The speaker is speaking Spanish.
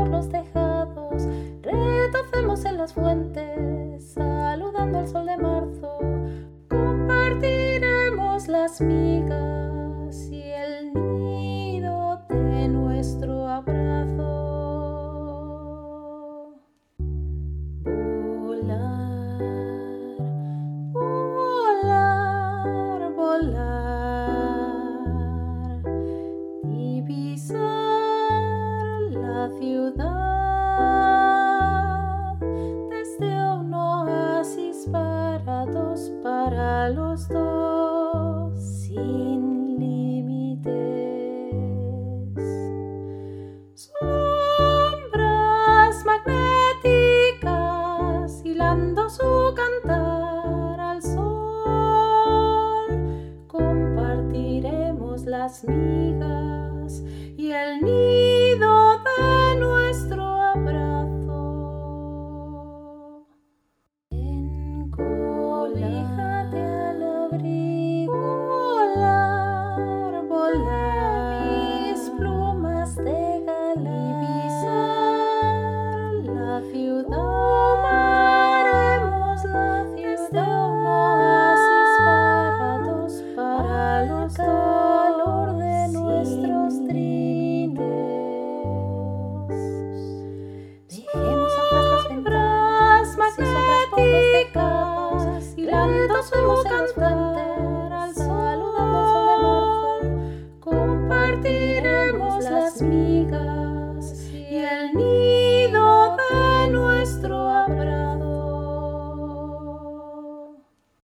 los tejados, retocemos en las fuentes, saludando al sol de marzo. Compartiremos las migas y el nido de nuestro abrazo. Volar, volar, divisar la ciudad desde un oasis para dos, para los dos, sin límites. Sombras magnéticas hilando su cantar al sol, compartiremos las migas y el nido de nuestro abrazo. Encolíjate al abrigo, volar, volar, mis plumas de gala, divisar la ciudad, tomaremos la ciudad, un oasis para dos, para los calor de nuestros trinos. Dejemos atrás las ventanas y sombras por los tejados, hilando su cantar